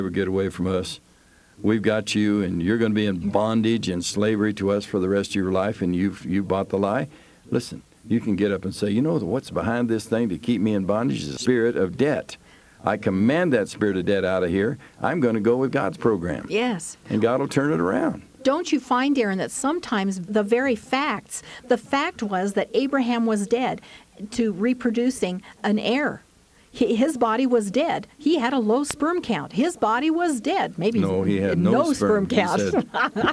ever get away from us. We've got you, and you're going to be in bondage and slavery to us for the rest of your life, and you bought the lie. Listen, you can get up and say, you know what's behind this thing to keep me in bondage is the spirit of debt. I command that spirit of debt out of here. I'm going to go with God's program. Yes. And God will turn it around. Don't you find, Darren, that sometimes the very facts, the fact was that Abraham was dead to reproducing an heir. His body was dead. He had a low sperm count. His body was dead. Maybe no, he had no sperm count.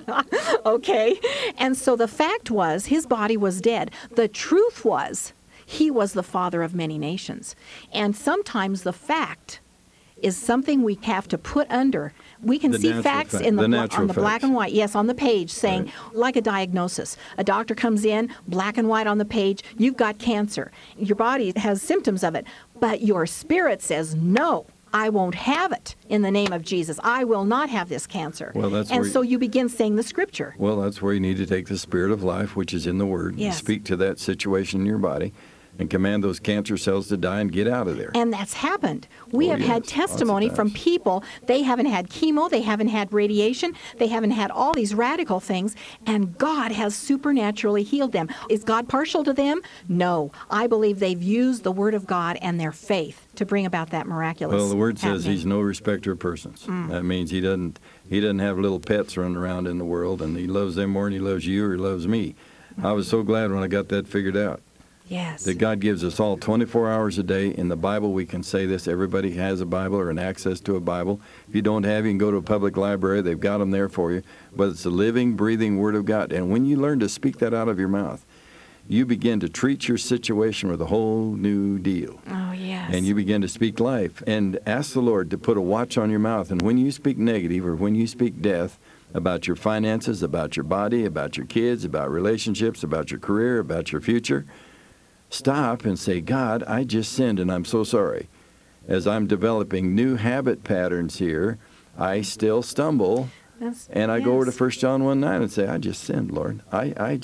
Okay. And so the fact was his body was dead. The truth was he was the father of many nations. And sometimes the fact is something we have to put under. We can see facts on the black and white, yes, on the page, saying, like a diagnosis. A doctor comes in, black and white on the page, you've got cancer. Your body has symptoms of it, but your spirit says, no, I won't have it in the name of Jesus. I will not have this cancer. Well, so you begin saying the scripture. Well, that's where you need to take the spirit of life, which is in the Word, and speak to that situation in your body, and command those cancer cells to die and get out of there. And that's happened. We have had testimony from people. They haven't had chemo. They haven't had radiation. They haven't had all these radical things. And God has supernaturally healed them. Is God partial to them? No. I believe they've used the Word of God and their faith to bring about that miraculous Well, the Word says happening. He's no respecter of persons. That means He doesn't have little pets running around in the world, and He loves them more than He loves you or He loves me. I was so glad when I got that figured out. Yes. That God gives us all 24 hours a day. In the Bible, we can say this. Everybody has a Bible or an access to a Bible. If you don't have, you can go to a public library. They've got them there for you. But it's the living, breathing Word of God. And when you learn to speak that out of your mouth, you begin to treat your situation with a whole new deal. Oh, yes. And you begin to speak life. And ask the Lord to put a watch on your mouth. And when you speak negative or when you speak death about your finances, about your body, about your kids, about relationships, about your career, about your future, stop and say, God, I just sinned and I'm so sorry. As I'm developing new habit patterns here, I still stumble. And I go over to 1 John 1:9 and say, I just sinned, Lord. I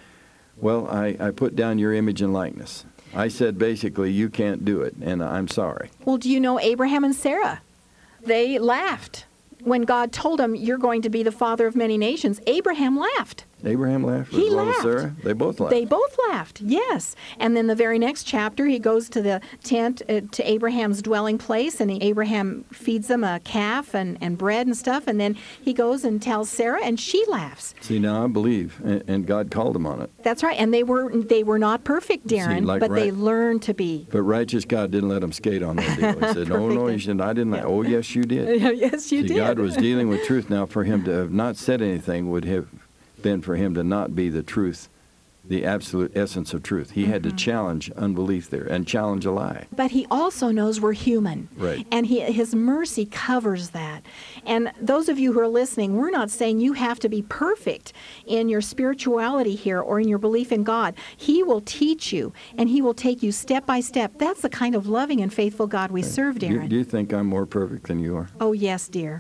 put down your image and likeness. I said, basically, you can't do it, and I'm sorry. Well, do you know Abraham and Sarah? They laughed. When God told them, you're going to be the father of many nations, Abraham laughed. Abraham laughed He as well laughed. as Sarah? They both laughed. They both laughed, yes. And then the very next chapter, he goes to the tent, to Abraham's dwelling place, and Abraham feeds them a calf and bread and stuff, and then he goes and tells Sarah, and she laughs. See, now I believe, and God called them on it. That's right, and they were not perfect, Darren, but they learned to be. But righteous God didn't let them skate on that deal. He said, no, he said, I didn't. Oh, yes, you did. Yes, you did. God was dealing with truth. Now, for him to have not said anything would have been for him to not be the truth, the absolute essence of truth. He had to challenge unbelief there and challenge a lie. But he also knows we're human. Right. And his mercy covers that. And those of you who are listening, we're not saying you have to be perfect in your spirituality here or in your belief in God. He will teach you, and he will take you step by step. That's the kind of loving and faithful God we serve, Darren. Do you think I'm more perfect than you are? Oh, yes, dear.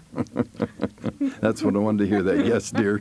That's what I wanted to hear, that yes, dear.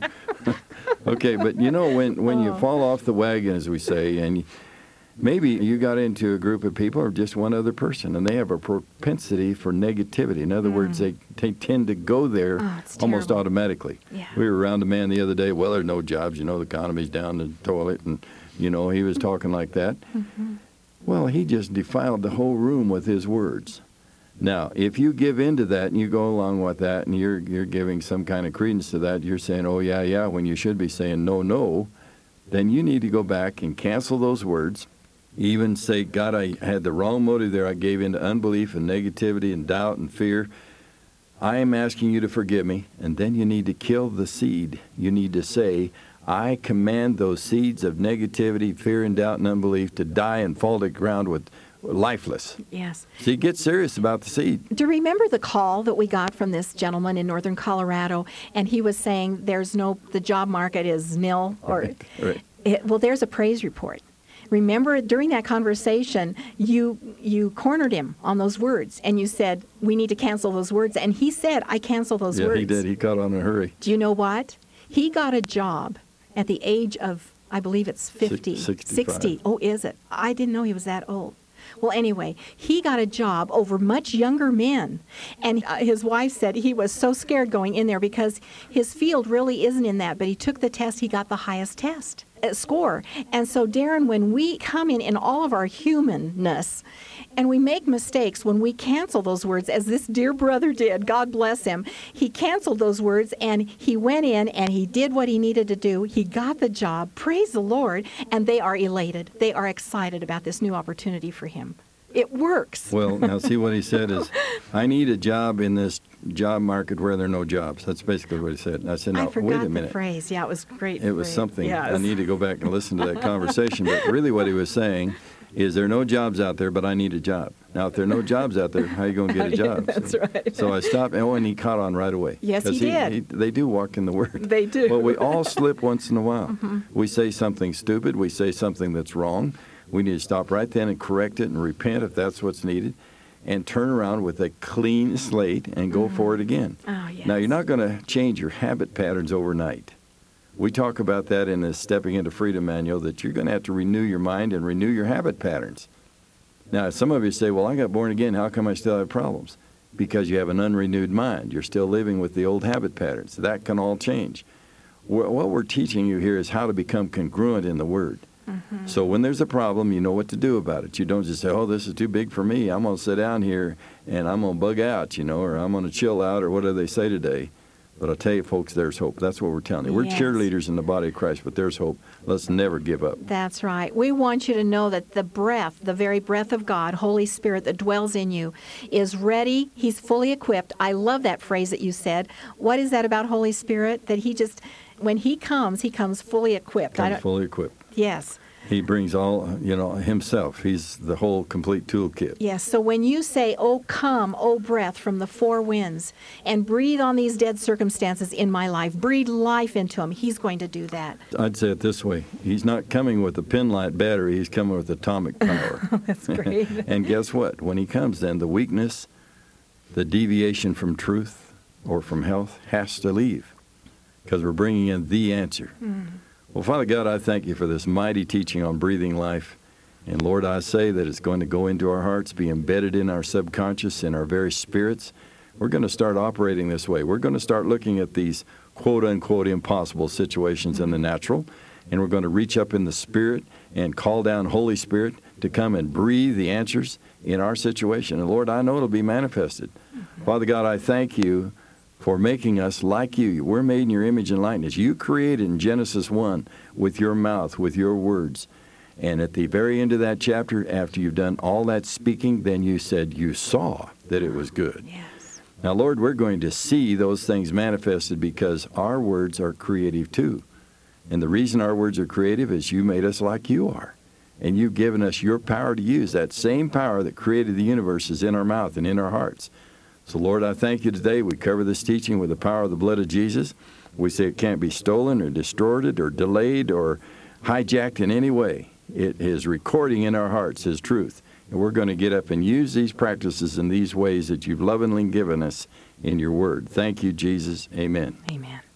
Okay, but you know, when you fall off the wagon, as we say, and maybe you got into a group of people or just one other person, and they have a propensity for negativity. In other words, they tend to go there almost automatically. Yeah. We were around a man the other day, well, there's no jobs, the economy's down the toilet, and, he was talking like that. Well, he just defiled the whole room with his words. Now, if you give in to that and you go along with that and you're giving some kind of credence to that, you're saying, oh, yeah, when you should be saying no, then you need to go back and cancel those words. Even say, God, I had the wrong motive there. I gave in to unbelief and negativity and doubt and fear. I am asking you to forgive me. And then you need to kill the seed. You need to say, I command those seeds of negativity, fear and doubt and unbelief to die and fall to the ground with lifeless. Yes. See, get serious about the seed. Do you remember the call that we got from this gentleman in northern Colorado? And he was saying the job market is nil. Right. Well, there's a praise report. Remember, during that conversation, you cornered him on those words, and you said, we need to cancel those words. And he said, I cancel those words. Yeah, he did. He caught on in a hurry. Do you know what? He got a job at the age of, I believe it's 50. 65. 60. Oh, is it? I didn't know he was that old. Well, anyway, he got a job over much younger men. And his wife said he was so scared going in there because his field really isn't in that. But he took the test, he got the highest score. And so, Darren, when we come in all of our humanness, and we make mistakes when we cancel those words, as this dear brother did, God bless him. He canceled those words, and he went in and he did what he needed to do. He got the job. Praise the Lord. And they are elated. They are excited about this new opportunity for him. It works. Well, now see what he said is, I need a job in this job market where there are no jobs. That's basically what he said. And I said, now, I forgot wait a minute. the phrase. Yeah, it was great. It was something. Yes. I need to go back and listen to that conversation. But really what he was saying is there are no jobs out there, but I need a job. Now, if there are no jobs out there, how are you going to get a job? That's right. So I stopped, and he caught on right away. Yes, he did. They do walk in the Word. They do. Well, we all slip once in a while. We say something stupid. We say something that's wrong. We need to stop right then and correct it and repent if that's what's needed, and turn around with a clean slate and go for it again. Oh, yes. Now, you're not going to change your habit patterns overnight. We talk about that in the Stepping into Freedom manual, that you're going to have to renew your mind and renew your habit patterns. Now, some of you say, well, I got born again. How come I still have problems? Because you have an unrenewed mind. You're still living with the old habit patterns. That can all change. What we're teaching you here is how to become congruent in the Word. So when there's a problem, you know what to do about it. You don't just say, oh, this is too big for me. I'm going to sit down here and I'm going to bug out, or I'm going to chill out, or whatever they say today. But I'll tell you, folks, there's hope. That's what we're telling you. We're Yes. cheerleaders in the body of Christ, but there's hope. Let's never give up. That's right. We want you to know that the breath, the very breath of God, Holy Spirit that dwells in you, is ready. He's fully equipped. I love that phrase that you said. What is that about Holy Spirit? That he just, when he comes fully equipped. Comes fully equipped. Yes. He brings all, himself. He's the whole complete toolkit. Yes. So when you say, oh, come, oh, breath from the four winds, and breathe on these dead circumstances in my life, breathe life into them, he's going to do that. I'd say it this way. He's not coming with a pinlight battery. He's coming with atomic power. That's great. And guess what? When he comes, then the weakness, the deviation from truth or from health has to leave, because we're bringing in the answer. Well, Father God, I thank you for this mighty teaching on breathing life. And Lord, I say that it's going to go into our hearts, be embedded in our subconscious, in our very spirits. We're going to start operating this way. We're going to start looking at these quote-unquote impossible situations in the natural, and we're going to reach up in the Spirit and call down Holy Spirit to come and breathe the answers in our situation. And Lord, I know it'll be manifested. Father God, I thank you for making us like you. We're made in your image and likeness. You created in Genesis 1 with your mouth, with your words. And at the very end of that chapter, after you've done all that speaking, then you said you saw that it was good. Yes. Now, Lord, we're going to see those things manifested because our words are creative too. And the reason our words are creative is you made us like you are. And you've given us your power to use. That same power that created the universe is in our mouth and in our hearts. So, Lord, I thank you today. We cover this teaching with the power of the blood of Jesus. We say it can't be stolen or distorted or delayed or hijacked in any way. It is recording in our hearts His truth. And we're going to get up and use these practices in these ways that you've lovingly given us in your word. Thank you, Jesus. Amen. Amen.